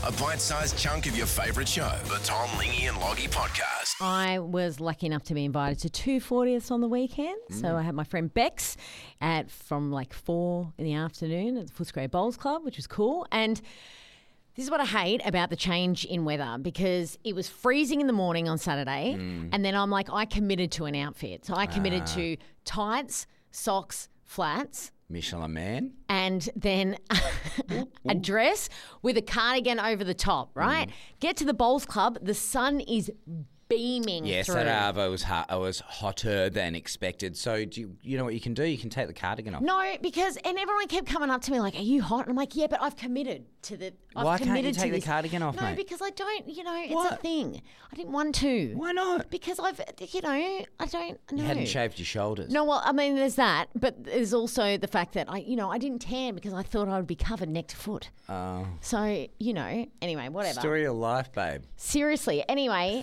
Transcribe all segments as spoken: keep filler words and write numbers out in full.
a bite-sized chunk of your favourite show. The Tom, Lingy and Loggy Podcast. I was lucky enough to be invited to two fortieths on the weekend. Mm. So I had my friend Bex at from like four in the afternoon at the Footscray Bowls Club, which was cool. And this is what I hate about the change in weather, because it was freezing in the morning on Saturday mm. and then I'm like, I committed to an outfit. So I committed ah. to tights, socks, flats. Michelin Man. And then a dress with a cardigan over the top, right? Mm. Get to the Bowls Club. The sun is beaming yes, through. Yes, at Arvo was, hot, it was hotter than expected. So do you, you know what you can do? You can take the cardigan off. No, because, and everyone kept coming up to me like, are you hot? And I'm like, yeah, but I've committed to the, I've Why committed can't you take to the cardigan off, no, mate? No, because I don't, you know, it's what? a thing. I didn't want to. Why not? Because I've, you know, I don't know. You hadn't shaved your shoulders. No, well, I mean, there's that, but there's also the fact that I, you know, I didn't tan because I thought I would be covered neck to foot. Oh. So, you know, anyway, whatever. Story of life, babe. Seriously. Anyway,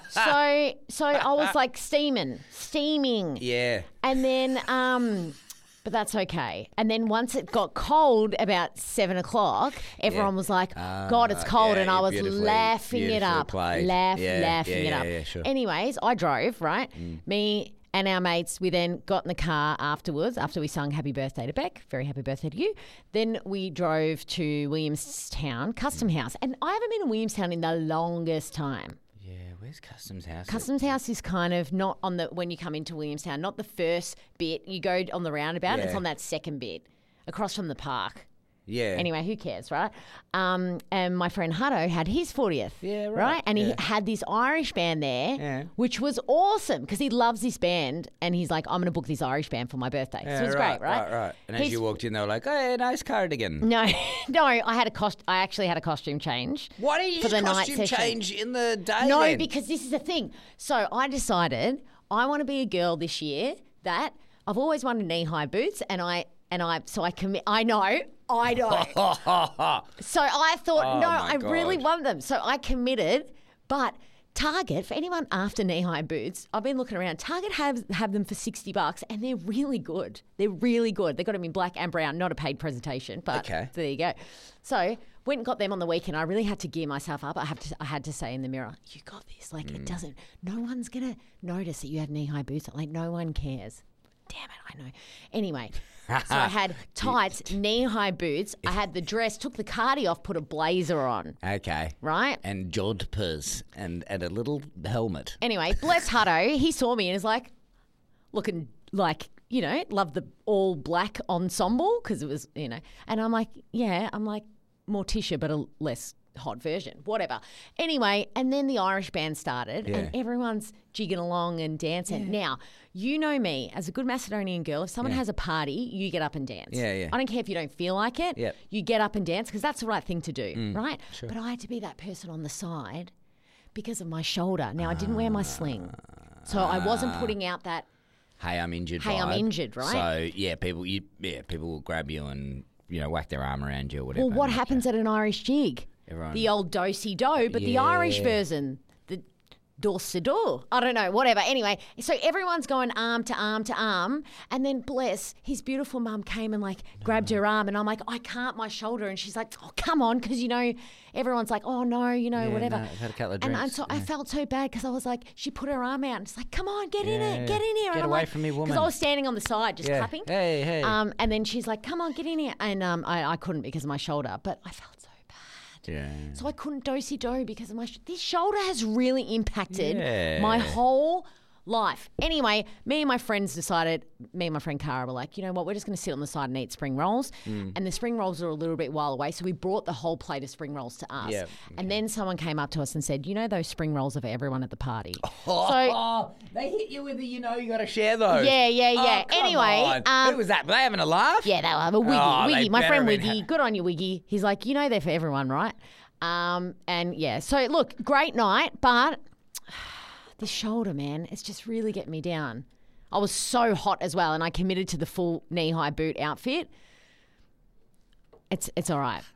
so so I was like steaming, steaming. Yeah. And then, um, but that's okay. And then once it got cold about seven o'clock, everyone yeah. was like, uh, God, it's cold. Yeah, and I was laughing it up. Played. Laugh, yeah, laughing yeah, it up. Yeah, yeah, sure. Anyways, I drove, right? Mm. Me and our mates, we then got in the car afterwards, after we sung Happy Birthday to Beck. Very happy birthday to you. Then we drove to Williamstown, Custom House. And I haven't been to Williamstown in the longest time. Yeah, where's Customs House? Customs House is kind of not on the, when you come into Williamstown, not the first bit. You go on the roundabout, yeah. It's on that second bit, across from the park. Yeah. Anyway, who cares, right? Um, and my friend Hutto had his fortieth. Yeah, right. Right? And yeah. he had this Irish band there, yeah. which was awesome because he loves this band. And he's like, I'm going to book this Irish band for my birthday. Yeah, so it was right, great, right? Right, right. And as he's, you walked in, they were like, hey, nice cardigan. No, no, I had a cost. I actually had a costume change. Why didn't you for just the costume night change in the day No, then? because this is the thing. So I decided I want to be a girl this year that I've always wanted knee-high boots, and I and I so I commit. I know. I know. So I thought, oh no, I God. really want them. So I committed. But Target, for anyone after knee-high boots, I've been looking around. Target have have them for sixty bucks, and they're really good. They're really good. They've got them in black and brown. Not a paid presentation, but okay. There you go. So went and got them on the weekend. I really had to gear myself up. I have to. I had to say in the mirror, you got this. Like, mm. it doesn't, no one's going to notice that you have knee-high boots. Like, no one cares. Damn it, I know. Anyway, so I had tights, knee-high boots. I had the dress, took the cardi off, put a blazer on. Okay. Right? And jodhpurs and, and a little helmet. Anyway, bless Hutto, he saw me and is like, looking like, you know, love the all black ensemble because it was, you know. And I'm like, yeah, I'm like Morticia, but a less hot version, whatever. Anyway, and then the Irish band started, yeah. and everyone's jigging along and dancing. Yeah. Now, you know me, as a good Macedonian girl, if someone yeah. has a party, you get up and dance. Yeah, yeah. I don't care if you don't feel like it. Yep. You get up and dance because that's the right thing to do, mm, right? Sure. But I had to be that person on the side because of my shoulder. Now, I didn't wear my sling, so I wasn't putting out that, hey, I'm injured Hey, vibe. I'm injured, right? So, yeah, people you, yeah, people will grab you and, you know, whack their arm around you or whatever. Well, what happens at an Irish jig? Everyone. The old do-si-do, but yeah. the Irish version, the do-si-do. I don't know, whatever. Anyway, so everyone's going arm to arm to arm, and then bless, his beautiful mum came and like no. grabbed her arm, and I'm like, I can't, my shoulder, and she's like, oh, come on, because, you know, everyone's like, oh, no, you know, yeah, whatever. No, I've had a couple of and, drinks. and so yeah. I felt so bad because I was like, she put her arm out, and it's like, come on, get yeah, in it, get in here. Get and I'm away like, from me, woman. Because I was standing on the side just yeah. clapping. Hey, hey. Um, and then she's like, come on, get in here. And um, I, I couldn't because of my shoulder, but I felt so Yeah. So I couldn't do-si-do because of my sh- this shoulder has really impacted yeah. my whole life. Anyway, me and my friends decided, me and my friend Cara were like, you know what, we're just going to sit on the side and eat spring rolls. Mm. And the spring rolls are a little bit while away, so we brought the whole plate of spring rolls to us. Yeah, okay. And then someone came up to us and said, you know those spring rolls are for everyone at the party. Oh, so they hit you with the, you know, you got to share those. Yeah, yeah, yeah. Oh, anyway. Um, Who was that? Were they having a laugh? Yeah, they were. Wiggy, oh, Wiggy. My friend Wiggy. Ha- Good on you, Wiggy. He's like, you know they're for everyone, right? Um, and yeah, so look, great night, but this shoulder, man, it's just really getting me down. I was so hot as well, and I committed to the full knee-high boot outfit. It's it's all right.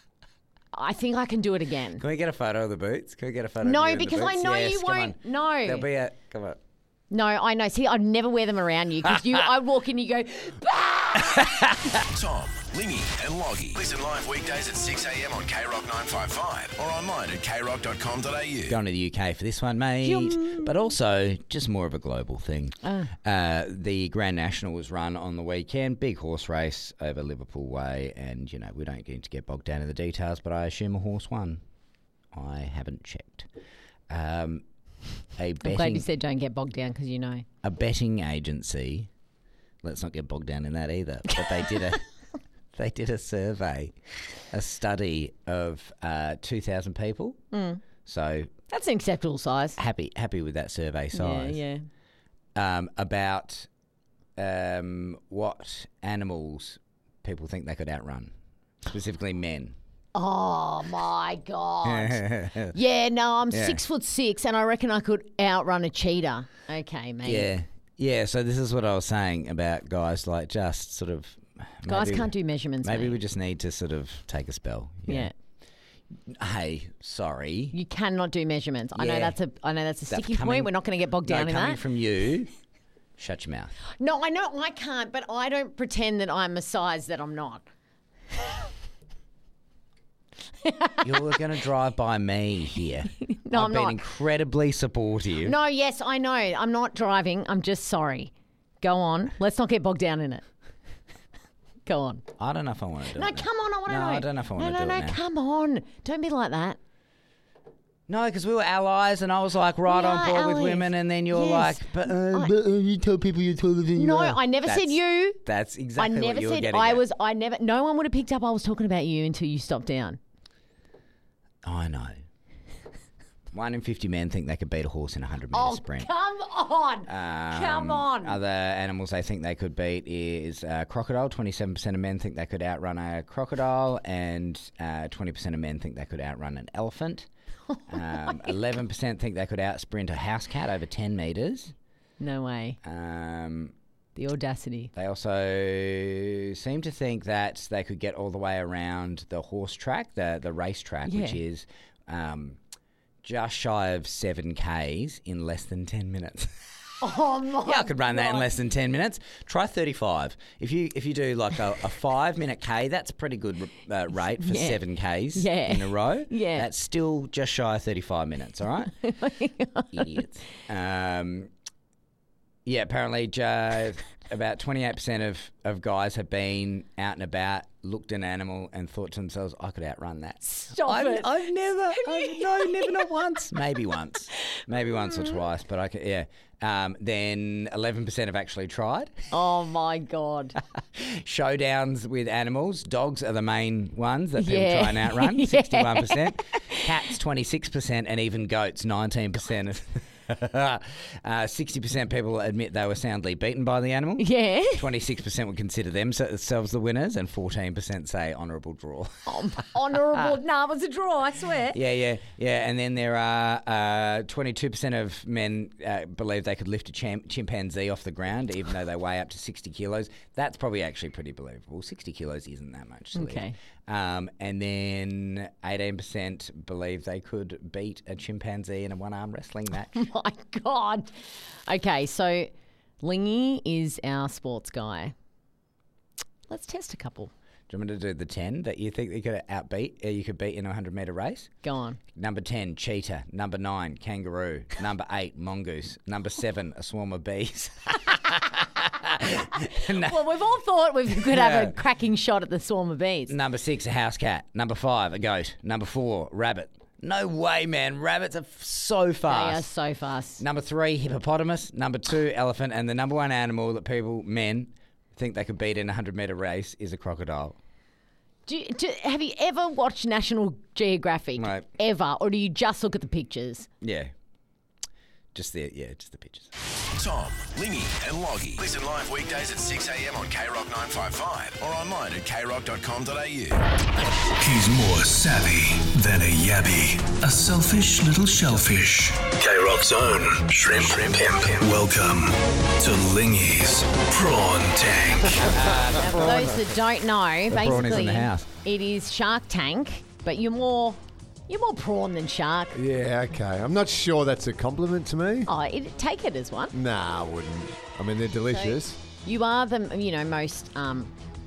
I think I can do it again. Can we get a photo of the boots? Can we get a photo no, of you because in the I boots? know yes, you won't. On. No. There'll be a, come on. No, I know. See, I'd never wear them around you because you, I'd walk in and you go, bah! Tom, Lingy and Loggy. Listen live weekdays at six a.m. on K Rock nine fifty-five or online at k rock dot com dot a u. Going to the U K for this one, mate. Yum. But also just more of a global thing. Ah. Uh, the Grand National was run on the weekend. Big horse race over Liverpool Way. And, you know, we don't get to get bogged down in the details, but I assume a horse won. I haven't checked. Um, a betting, I'm glad you said don't get bogged down because you know. A betting agency, let's not get bogged down in that either, but they did a... They did a survey, a study of uh, two thousand people. Mm. So that's an acceptable size. Happy, happy with that survey size. Yeah, yeah. Um, about um, what animals people think they could outrun, specifically men. Oh my God! Yeah, no, I'm Yeah. six foot six, and I reckon I could outrun a cheetah. Okay, maybe. Yeah, yeah. So this is what I was saying about guys like just sort of. Guys maybe- can't do measurements. Maybe mate. we just need to sort of take a spell. you Yeah. know. Hey, sorry. You cannot do measurements. I know Yeah. that's a. I know that's a That's sticky coming- point. We're not going to get bogged No, down in coming that. from you. Shut your mouth. No, I know I can't, but I don't pretend that I'm a size that I'm not. You're going to drive by me here. No, I've I'm been not. incredibly supportive. No, yes, I know. I'm not driving. I'm just sorry. Go on. Let's not get bogged down in it. Go on. I don't know if I want to do No, it. now. come on. I want to No, know. I don't know if I no, wanna no, do it no, now. come on. Don't be like that. No, because we were allies, and I was like right We on are board with allies. women, and then you're Yes. like, but, uh, I- but uh, you tell people you're taller than you No, are. I never said That's- you. That's I exactly never what you were said getting I at. was. I never. No one would have picked up I was talking about you until you stopped down. I know. One in fifty men think they could beat a horse in a hundred metre Oh, sprint. come on. Um, come on. Other animals they think they could beat is uh, crocodile. twenty-seven percent of men think they could outrun a crocodile, and uh, twenty percent of men think they could outrun an elephant. Um, eleven percent think they could outsprint a house cat over ten metres. No way. Um, The audacity. they also seem to think that they could get all the way around the horse track, the, the race track, which Yeah. is um, just shy of seven kays in less than ten minutes. Oh my Yeah, I could run that in God. less than ten minutes. Try thirty-five. If you if you do like a, a five minute K, that's a pretty good uh, rate for Yeah. seven Ks Yeah. in a row. Yeah. That's still just shy of thirty-five minutes, all right? Idiots. Um, yeah, apparently ju- about twenty-eight percent of, of guys have been out and about, looked at an animal and thought to themselves, I could outrun that. Stop I've, it. I've never, I've, no, never, not once. Maybe once. Maybe once or twice, but I could, yeah. Um, then eleven percent have actually tried. Oh my God. Showdowns with animals. Dogs are the main ones that people Yeah. try and outrun, Yeah. sixty-one percent. Cats, twenty-six percent, and even goats, nineteen percent. uh, sixty percent people admit they were soundly beaten by the animal. Yeah. twenty-six percent would consider themselves the winners, and fourteen percent say honourable draw. Honourable. Nah, it was a draw, I swear. Yeah, yeah, yeah. And then there are uh, twenty-two percent of men uh, believe they could lift a chim- chimpanzee off the ground, even though they weigh up to sixty kilos. That's probably actually pretty believable. sixty kilos isn't that much. To Okay. lift. Um, and then eighteen percent believe they could beat a chimpanzee in a one-arm wrestling match. My God. Okay, so Lingy is our sports guy. Let's test a couple. Do you want me to do the ten that you think you could outbeat, uh, you could beat in a hundred-metre race? Go on. Number ten, cheetah. Number nine, kangaroo. Number eight, mongoose. Number seven, a swarm of bees. No- Well, we've all thought we could have Yeah. a cracking shot at the swarm of bees. Number six, a house cat. Number five, a goat. Number four, rabbit. No way, man. Rabbits are f- so They are fast. so fast. Number three, hippopotamus. Number two, elephant. And the number one animal that people, men, think they could beat in a hundred-metre race is a crocodile. Do, you- do, have you ever watched National Geographic? Right. Ever? Or do you just look at the pictures? Yeah. Just the, yeah, just the pictures. Tom, Lingy and Loggy. Listen live weekdays at six a.m. on K Rock nine fifty-five or online at k rock dot com dot a u. He's more savvy than a yabby. A selfish little shellfish. K-Rock's own shrimp pimp. Welcome to Lingy's Prawn Tank. Now, for those that don't know, prawn is in basically the house. it is Shark Tank, but you're more you're more prawn than shark. Yeah, okay. I'm not sure that's a compliment to me. Oh, it, take it as one. Nah, I wouldn't. I mean, they're delicious. You are the you know most um,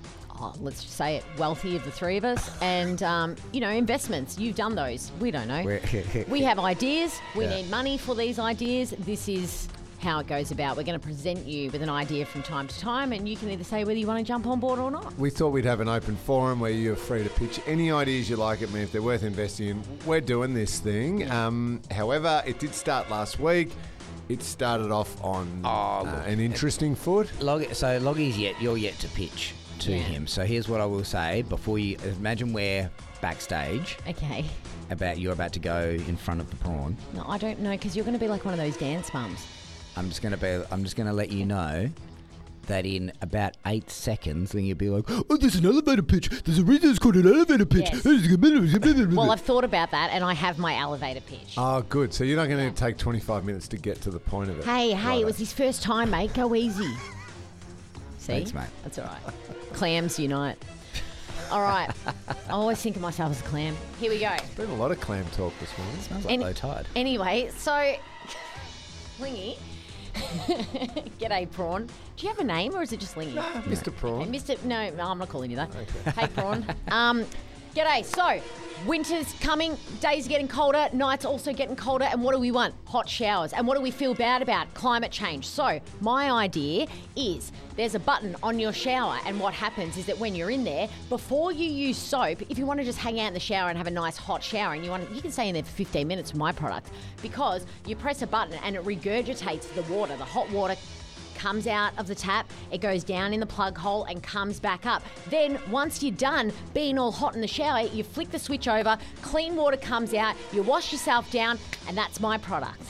oh, let's just say it, wealthy of the three of us. And, um, you know, investments, you've done those. We don't know. We're- We have ideas. We Yeah. need money for these ideas. This is how it goes about. We're going to present you with an idea from time to time, and you can either say whether you want to jump on board or not. We thought we'd have an open forum where you're free to pitch any ideas you like at me if they're worth investing in. We're doing this thing. Um, however, it did start last week. It started off on Oh, uh, look. an interesting foot. Log, so Loggy's yet, you're yet to pitch to Yeah. him. So here's what I will say before you, imagine we're backstage Okay. about, you're about to go in front of the prawn. No, I don't know, because you're going to be like one of those dance mums. I'm just gonna be. I'm just gonna let you know that in about eight seconds, then you'll be like, "Oh, there's an elevator pitch. There's a reason it's called an elevator pitch." Yes. Well, Well, I've thought about that, and I have my elevator pitch. Oh, good. So you're not going to take twenty-five minutes to get to the point of it. Hey, hey, Righto. it was his first time, mate. Go easy. See? Thanks, mate. That's all right. Clams unite. All right. I always think of myself as a clam. Here we go. Been a lot of clam talk this morning. smells like Any- low tide. Anyway, so, Lingy. G'day, Prawn. Do you have a name, or is it just Lingy? Mister Prawn. Okay, Mister No, no, I'm not calling you that. Hey, Prawn. Um, g'day. So, winter's coming, days are getting colder, nights also getting colder, and what do we want? Hot showers. And what do we feel bad about? Climate change. So, my idea is there's a button on your shower, and what happens is that when you're in there, before you use soap, if you want to just hang out in the shower and have a nice hot shower, and you want, you can stay in there for fifteen minutes with my product, because you press a button and it regurgitates the water, the hot water comes out of the tap, it goes down in the plug hole and comes back up. Then once you're done being all hot in the shower, you flick the switch over, clean water comes out, you wash yourself down, and that's my product.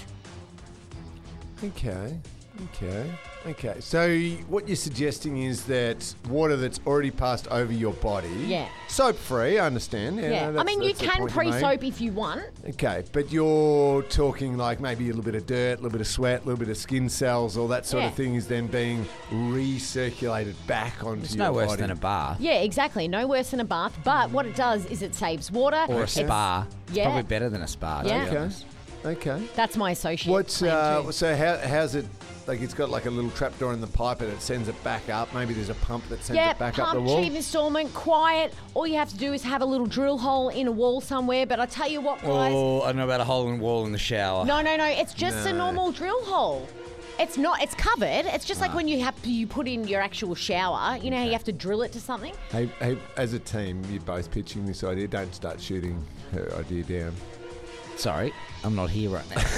Okay. Okay. Okay. So y- what you're suggesting is that water that's already passed over your body, Yeah. soap-free, I understand. Yeah, Yeah, I that's- mean, you that's the can point you made. pre-soap if you want. Okay, but you're talking like maybe a little bit of dirt, a little bit of sweat, a little bit of skin cells, all that sort of Yeah. thing is then being recirculated back onto It's your no worse body. than a bath Yeah, exactly. No worse than a bath, but what it does is it saves water. or a It's- spa. It's Yeah. probably better than a spa. to be Yeah. Okay. honest. Okay. That's my associate. What's plan uh, too. so how how's it like? It's got like a little trapdoor in the pipe and it sends it back up. Maybe there's a pump that sends Yeah, it back up the pump, wall. cheap installment, quiet. All you have to do is have a little drill hole in a wall somewhere. But I tell you what, guys. Oh, I don't know about a hole in the wall in the shower. No, no, no. It's just a No. normal drill hole. It's not. It's covered. It's just like when you have you put in your actual shower. You know how you have to drill it to something. Hey, hey, as a team, you're both pitching this idea. Don't start shooting her idea down. Sorry, I'm not here right now.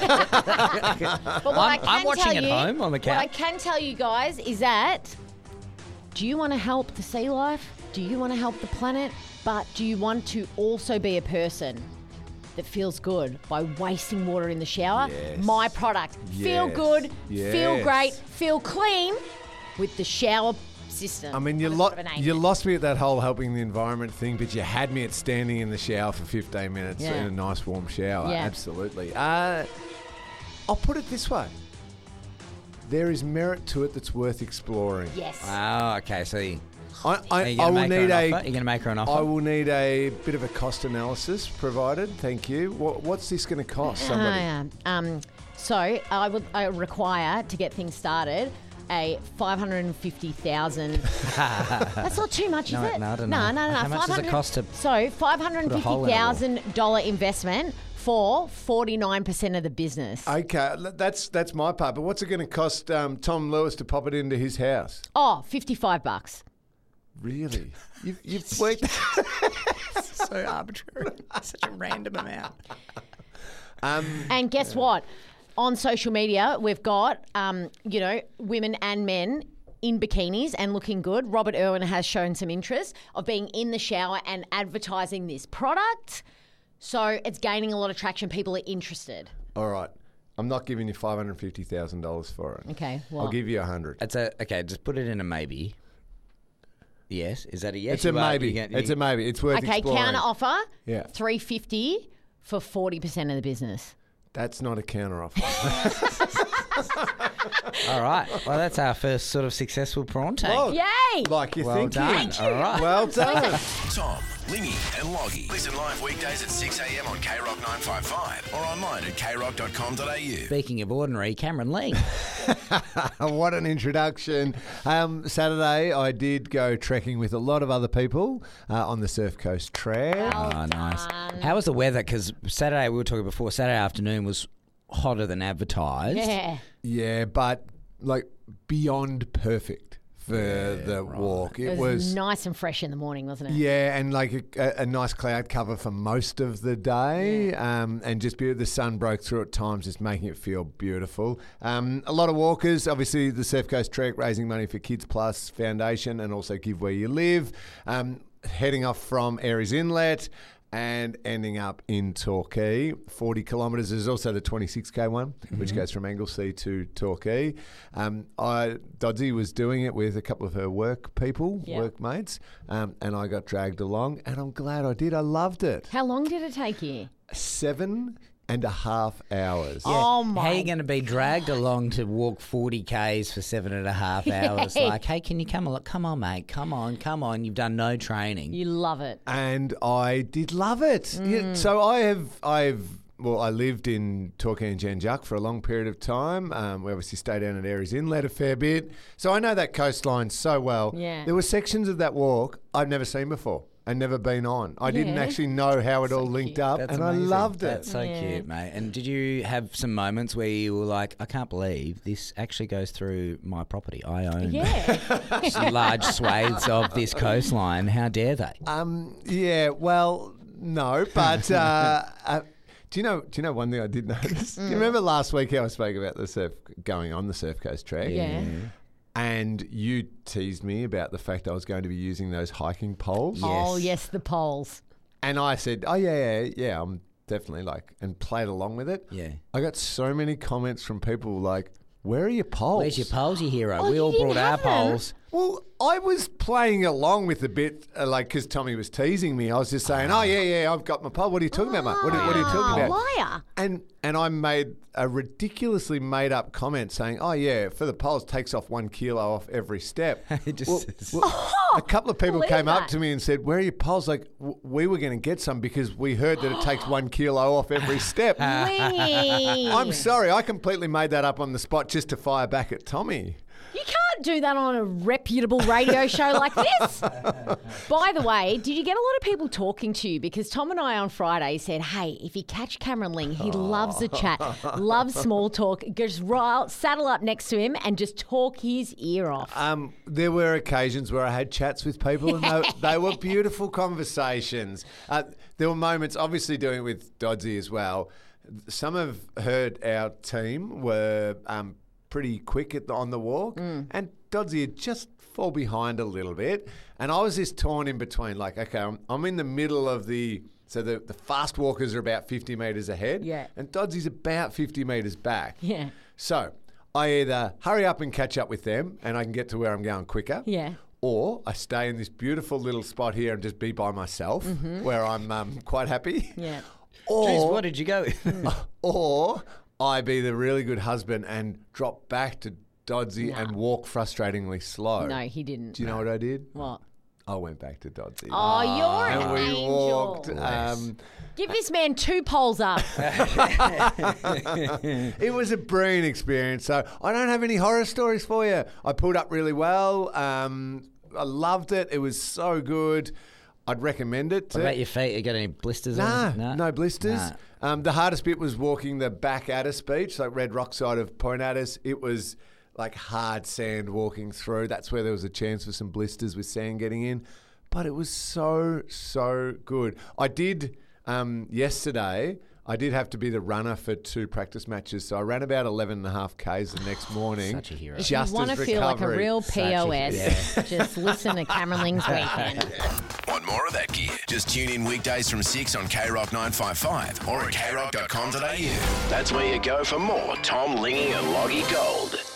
But what I I'm- can I'm watching tell at you, home on the What I couch. can tell you guys is that, do you want to help the sea life? Do you want to help the planet? But do you want to also be a person that feels good by wasting water in the shower? Yes. My product. Feel Yes. good, feel Yes. great, feel clean with the shower system. I mean, you, What lo- sort of a name. you lost me at that whole helping the environment thing, but you had me at standing in the shower for fifteen minutes Yeah. in a nice warm shower. Yeah. Absolutely. Uh, I'll put it this way. There is merit to it that's worth exploring. Yes. Oh, okay. So you, I, I, are you I going to will make her need an a offer? You're going to make her an offer? I will need a bit of a cost analysis provided. Thank you. What, what's this going to cost somebody? Ah, um, so I would I require to get things started a five hundred and fifty thousand. That's not too much, No, is it? no, I don't no, know. no, no, How much does it 500 cost to So five hundred and put a hole fifty in a wall? thousand dollar investment for forty nine percent of the business. Okay, l- that's that's my part. But what's it going to cost um, Tom Lewis to pop it into his house? Oh, fifty-five bucks. Really? You've, you've worked. so arbitrary. Such a random amount. um, And guess what? On social media, we've got, um, you know, women and men in bikinis and looking good. Robert Irwin has shown some interest of being in the shower and advertising this product. So it's gaining a lot of traction. People are interested. all right. I'm not giving you five hundred fifty thousand dollars for it. Okay, I'll well, give you a hundred. It's a okay. Just put it in a maybe. Yes, is that a yes? It's a You are- maybe. you get- It's you- a maybe. It's worth okay, exploring. counter offer, Yeah. three fifty for forty percent of the business. That's not a counter offer. All right. Well, that's our first sort of successful prawn tank. Well, Yay! Like you're Well thinking. done. All right. Well done. Tom, Lingy and Loggy. Listen live weekdays at six a.m. on K Rock nine five five or online at k rock dot com dot a u. Speaking of ordinary, Cameron Lee. What an introduction. Um, Saturday, I did go trekking with a lot of other people uh, on the Surf Coast Trail. Oh, nice. How was the weather? Because Saturday, we were talking before, Saturday afternoon was hotter than advertised. Yeah. Yeah, but like beyond perfect for the walk. It, It was, was nice and fresh in the morning, wasn't it? Yeah, and like a, a nice cloud cover for most of the day, um, and just be, the sun broke through at times, just making it feel beautiful. Um, a lot of walkers, obviously the Surf Coast Trek raising money for Kids Plus Foundation and also Give Where You Live. Um, heading off from Aries Inlet and ending up in Torquay. forty kilometres. There's also the twenty-six K one, mm-hmm. which goes from Anglesea to Torquay. Um, I Doddsy was doing it with a couple of her work people, Yep. workmates, um, and I got dragged along, and I'm glad I did. I loved it. How long did it take you? Seven and a half hours. Oh, my. How are you going to be dragged along to walk forty kays for seven and a half hours? Yeah. Like, hey, can you come along? Come on, mate. Come on, come on. You've done no training. You love it. And I did love it. Mm. Yeah, so I have, I've, well, I lived in Torquay and Janjuk for a long period of time. Um, we obviously stayed down at Aries Inlet a fair bit. So I know that coastline so well. Yeah. There were sections of that walk I've never seen before and never been on. I didn't Yeah. actually know how it all linked cute. up, That's and amazing. I loved it. That's so Yeah. cute, mate. And did you have some moments where you were like, I can't believe this actually goes through my property. I own Yeah. some large swathes of this coastline. How dare they? Um, yeah, well, no, but uh, uh, do you know? Do you know one thing I did notice? Do you remember last week how I spoke about the surf going on the Surf Coast Trek? Yeah. And you teased me about the fact I was going to be using those hiking poles. Oh, yes, the poles. And I said, oh, yeah, yeah, yeah, I'm definitely like, and played along with it. Yeah. I got so many comments from people like, where are your poles? Where's your poles, you hero? Oh, we you all didn't brought our have them? poles. Well, I was playing along with the bit, uh, like, because Tommy was teasing me. I was just saying, oh, yeah, yeah, I've got my pole. What are you talking about, mate? What are, what are you talking Oh, about? liar. And and I made a ridiculously made up comment saying, oh, yeah, for the poles, takes off one kilo off every step. It just Well, says- well, a couple of people believe came up that. to me and said, where are your poles? Like, w- we were going to get some because we heard that it takes one kilo off every step. Wee. I'm sorry, I completely made that up on the spot just to fire back at Tommy. You can't do that on a reputable radio show like this. By the way, did you get a lot of people talking to you? Because Tom and I on Friday said, hey, if you catch Cameron Ling, he loves a chat, loves small talk. Just rile, saddle up next to him and just talk his ear off. Um, there were occasions where I had chats with people and they, they were beautiful conversations. Uh, there were moments, obviously doing it with Doddsy as well. Some of heard our team were um, pretty quick at the, on the walk, Mm. and Doddsy had just fall behind a little bit. And I was just torn in between, like, okay, I'm, I'm in the middle of the, so the, the fast walkers are about fifty metres ahead, Yeah. and Doddsy's about fifty metres back. Yeah. So I either hurry up and catch up with them and I can get to where I'm going quicker. Yeah. Or I stay in this beautiful little spot here and just be by myself where I'm um, quite happy. Mm-hmm. Yeah. Or, Jeez, what did you go with? or I be the really good husband and drop back to Doddsy and walk frustratingly slow. No, he didn't. Do you know what I did? What? I went back to Doddsy. Oh, you're and an we angel. walked. Um, Give this man two poles up. It was a brilliant experience. So I don't have any horror stories for you. I pulled up really well. Um, I loved it. It was so good. I'd recommend it. What about your feet? You got any blisters Nah, on? no blisters. Nah. Um, the hardest bit was walking the back Addis Beach, like Red Rock side of Point Addis. It was like hard sand walking through. That's where there was a chance for some blisters with sand getting in. But it was so, so good. I did, um, yesterday, I did have to be the runner for two practice matches. So I ran about eleven and a half Ks the next morning. Such a hero. If Just you want to as feel like a recovery. real Such a- P O S, yeah. just listen to Cameron Ling's Weekend. Want more of that gear? Just tune in weekdays from six on K Rock nine five five or at k rock dot com dot a u. That's where you go for more Tom, Lingy and Loggy Gold.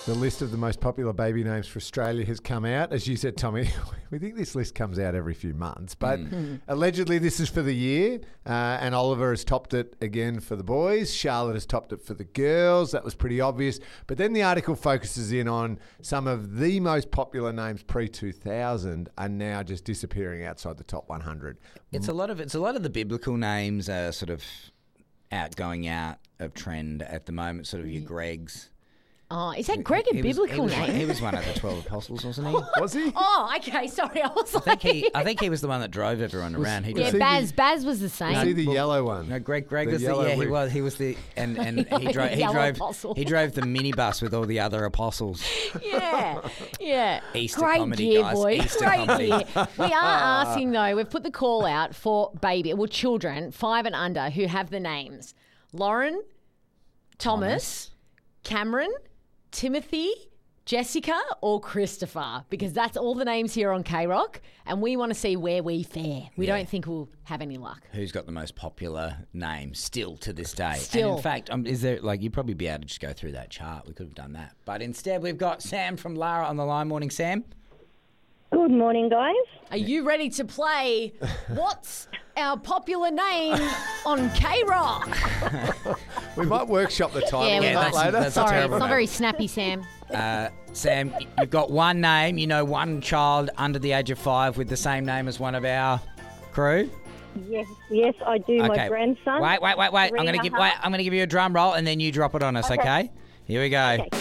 The list of the most popular baby names for Australia has come out. As you said, Tommy, we think this list comes out every few months. But Mm. allegedly this is for the year. Uh, and Oliver has topped it again for the boys. Charlotte has topped it for the girls. That was pretty obvious. But then the article focuses in on some of the most popular names pre two thousand are now just disappearing outside the top one hundred. It's a lot of it's a lot of the biblical names are sort of out going out of trend at the moment. Sort of your Gregs. Oh, is that Greg a He was- biblical he was, name? He was one of the twelve apostles, wasn't he? Was he? Oh, okay. Sorry, I was I like, think he. I think he was the one that drove everyone around. He was yeah, drove. he Baz. the- Baz was the Was same. he the yellow one? No, Greg. Greg The was the yellow yeah. He wig. was. He was the and and he Yellow- drove. He yellow drove. apostle. He drove the minibus with all the other apostles. Yeah, yeah. Easter Great comedy, year, guys. boys. Easter Great comedy. year. We are asking though. We've put the call out for baby, well, children five and under who have the names Lauren, Thomas, Cameron, Timothy, Jessica, or Christopher, because that's all the names here on K Rock, and we want to see where we fare. We Yeah. don't think we'll have any luck. Who's got the most popular name still to this day? Still. And in fact, um, is there like you'd probably be able to just go through that chart. We could have done that, but instead we've got Sam from Lara on the line. Morning, Sam. Good morning, guys. Are you ready to play What's Our Popular Name on K Rock? We might workshop the title Yeah, of we that that's- later. that's a Sorry, it's terrible not name. very snappy, Sam. Uh, Sam, y- you've got one name. You know, one child under the age of five with the same name as one of our crew. Yes, yes, I do. My grandson. Wait, wait, wait, wait. three I'm and gonna a give. half. Wait, I'm gonna give you a drum roll, and then you drop it on us. Okay? Okay. Here we go. Okay.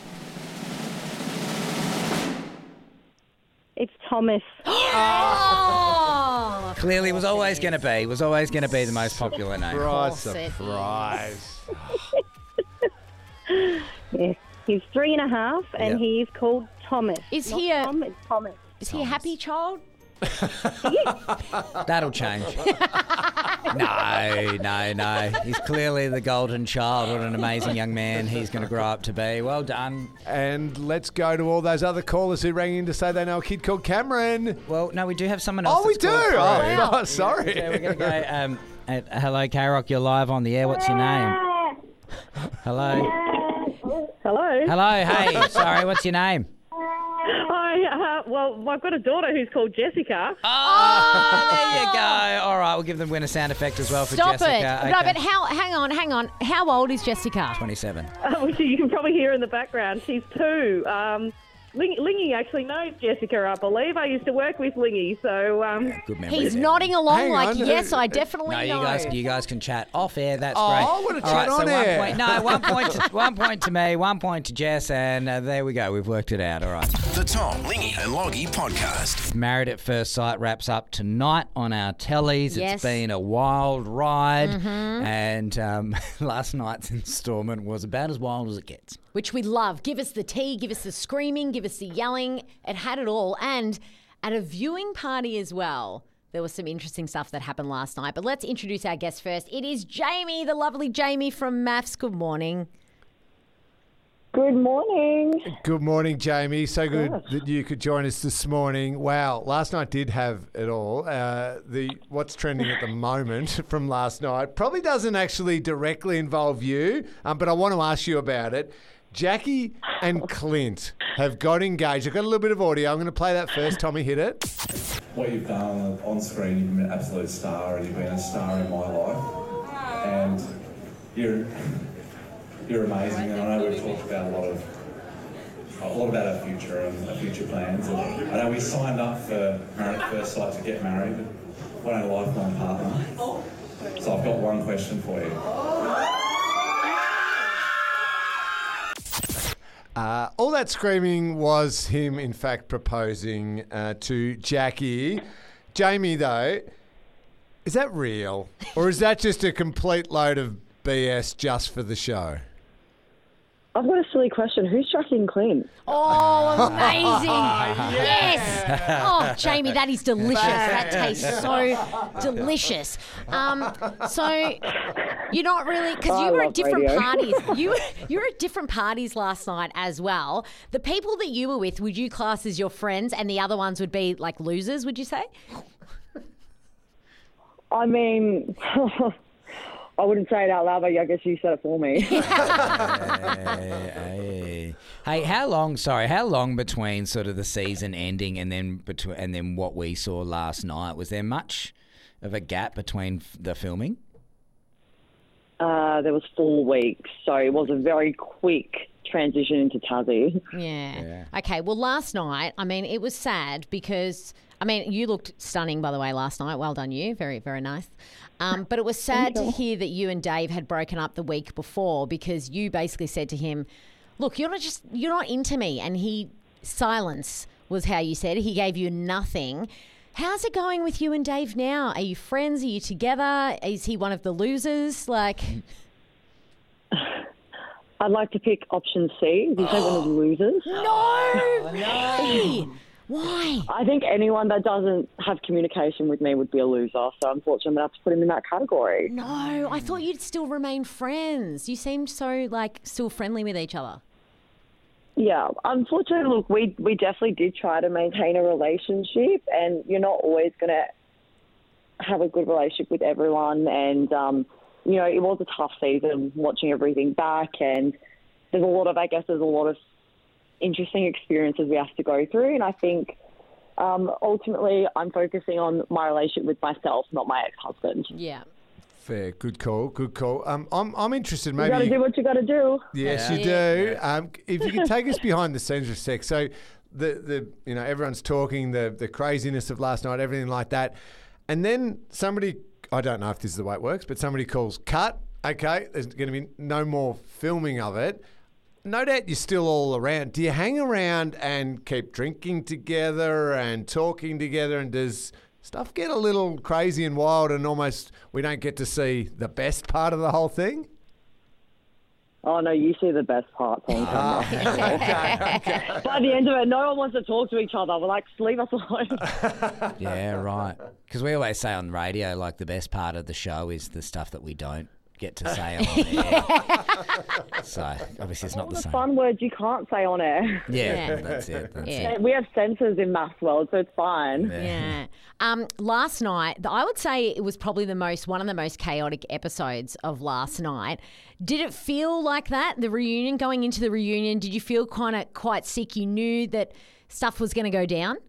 It's Thomas. Oh, Clearly, was always going to be. Was always going to be the most popular name. Surprise, course it surprise. Yes, he's three and a half, and Yep. he is called Thomas. Is Not he a- Tom, it's Thomas. is he a happy child? That'll change. no, no, no. He's clearly the golden child. What an amazing young man he's going to grow up to be. Well done. And let's go to all those other callers who rang in to say they know a kid called Cameron. Well, no, we do have someone else. Oh, we that's do. called Oh, through. Wow. oh, sorry. Okay, we're going to go. Um, at, hello, K-Rock. You're live on the air. What's your name? Hello. Hello. Hello. Hey. Sorry. What's your name? Hi. Uh, well, I've got a daughter who's called Jessica. Oh, there you go. All right, we'll give them win a sound effect as well for Stop Jessica. it. No, Okay. but how, hang on, hang on. How old is Jessica? twenty-seven. Uh, which you can probably hear in the background. She's two. Um, Ling- Lingy actually knows Jessica, I believe. I used to work with Lingy, so um, Good memory. He's there. nodding along Hang like, on. yes, I definitely No, you know. guys, you guys can chat off air. That's Oh, great. I wanna All chat right, so on one air. Point, no, one point, to, one point to me, one point to Jess, and uh, there we go. We've worked it out. All right. The Tom, Lingy and Loggy podcast. Married at First Sight wraps up tonight on our tellies. Yes. It's been a wild ride, and um, last night's instalment was about as wild as it gets. Which we love. Give us the tea, give us the screaming, give us the yelling. It had it all. And at a viewing party as well, there was some interesting stuff that happened last night. But let's introduce our guest first. It is Jamie, the lovely Jamie from Maths. Good morning. good morning. Good morning, Jamie. So good that you could join us this morning. Wow, last night did have it all. Uh, the what's trending at the moment from last night probably doesn't actually directly involve you, um, but I want to ask you about it. Jackie and Clint have got engaged. I've got a little bit of audio. I'm going to play that first. Tommy, hit it. What you've done on screen, you've been an absolute star, and you've been a star in my life. And you're you're amazing. And I know we've talked about a lot of a lot about our future and our future plans. And I know we signed up for Married at First Sight to get married, but want a lifelong partner. So I've got one question for you. Uh, all that screaming was him, in fact, proposing uh, to Jackie. Jamie, though, is that real? Or is that just a complete load of B S just for the show? I've got a silly question. Who's Jackie and Clint? Oh, amazing. Yes. Oh, Jamie, that is delicious. That tastes so delicious. Um, so you're not really, because I you were at love different radio. parties. You, you were at different parties last night as well. The people that you were with, would you class as your friends and the other ones would be like losers, would you say? I mean, I wouldn't say it out loud, but I guess you said it for me. Hey, hey. Yeah. Hey, how long? Sorry, how long between sort of the season ending and then between and then what we saw last night? Was there much of a gap between f- the filming? Uh, there was four weeks, so it was a very quick transition into Tassie. Yeah. Yeah. Okay. Well, last night, I mean, it was sad because, I mean, you looked stunning, by the way, last night. Well done, you. Very, very nice. Um, but it was sad to hear that you and Dave had broken up the week before because you basically said to him, look, you're not just, you're not into me. And he, silence was how you said it. He gave you nothing. How's it going with you and Dave now? Are you friends? Are you together? Is he one of the losers? Like... I'd like to pick option C. He's one of the losers. No! No! Why? I think anyone that doesn't have communication with me would be a loser. So unfortunately, I'm going to have to put him in that category. No, I thought you'd still remain friends. You seemed so, like, still friendly with each other. Yeah, unfortunately, look, we we definitely did try to maintain a relationship, and you're not always going to have a good relationship with everyone. And, um, you know, it was a tough season watching everything back, and there's a lot of, I guess, there's a lot of interesting experiences we have to go through. And I think um, ultimately I'm focusing on my relationship with myself, not my ex-husband. Yeah. Fair, good call, good call. Um, I'm I'm interested. Maybe You got to do what you got to do. Yes, Yeah. you do. Um, if you could take us behind the scenes for a sec. So, the the you know everyone's talking the the craziness of last night, everything like that, and then somebody, I don't know if this is the way it works, but somebody calls cut. Okay, there's going to be no more filming of it. No doubt you're still all around. Do you hang around and keep drinking together and talking together, and does stuff get a little crazy and wild and almost we don't get to see the best part of the whole thing? Oh, no, you see the best part. Thank Ah, okay, okay. By the end of it, no one wants to talk to each other. We're like, leave us alone. Yeah, right. Because we always say on radio, like, the best part of the show is the stuff that we don't get to say on air. So, obviously, it's not All the the same. fun words you can't say on air. Yeah, Yeah. that's it. That's Yeah. it. We have censors in Maths World, so it's fine. Yeah. Um, last night, I would say it was probably the most one of the most chaotic episodes of last night. Did it feel like that? The reunion, going into the reunion, did you feel kind of quite sick? You knew that stuff was going to go down?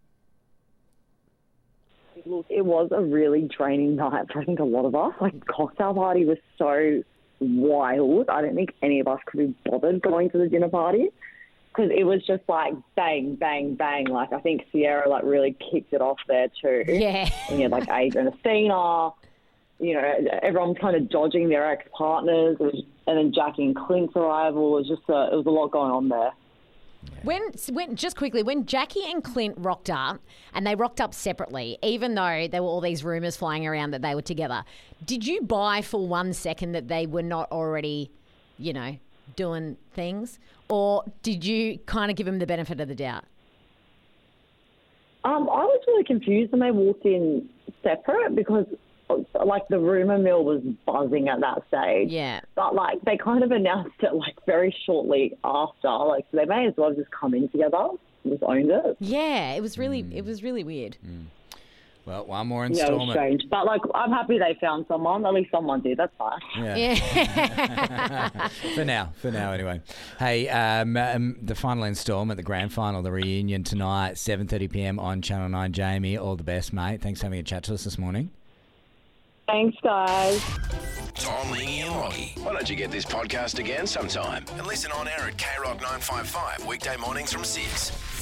Look, it was a really draining night for I think a lot of us. Like, cocktail party was so wild. I don't think any of us could be bothered going to the dinner party because it was just like bang, bang, bang. Like, I think Sierra like really kicked it off there too. Yeah. And you had like Adrian and Athena. You know, everyone was kind of dodging their ex-partners. It was, and then Jackie and Clint's arrival. It was just a, it was a lot going on there. When, when just quickly, when Jackie and Clint rocked up, and they rocked up separately, even though there were all these rumours flying around that they were together, did you buy for one second that they were not already, you know, doing things? Or did you kind of give them the benefit of the doubt? Um, I was really confused when they walked in separate because, like, the rumour mill was buzzing at that stage. Yeah. But, like, they kind of announced it, like, very shortly after. Like, so they may as well have just come in together and just owned it. Yeah, it was really, it was really weird. Well, one more Yeah, it was installment. strange. But, like, I'm happy they found someone. At least someone did. That's fine. Yeah. Yeah. For now, for now anyway. Hey, um, um, the final instalment, the grand final, the reunion tonight, seven thirty p.m. on Channel nine. Jamie, all the best, mate. Thanks for having a chat to us this morning. Thanks, guys. Tom, Lingy and Lockie. Why don't you get this podcast again sometime and listen on air at K Rock nine five five weekday mornings from six.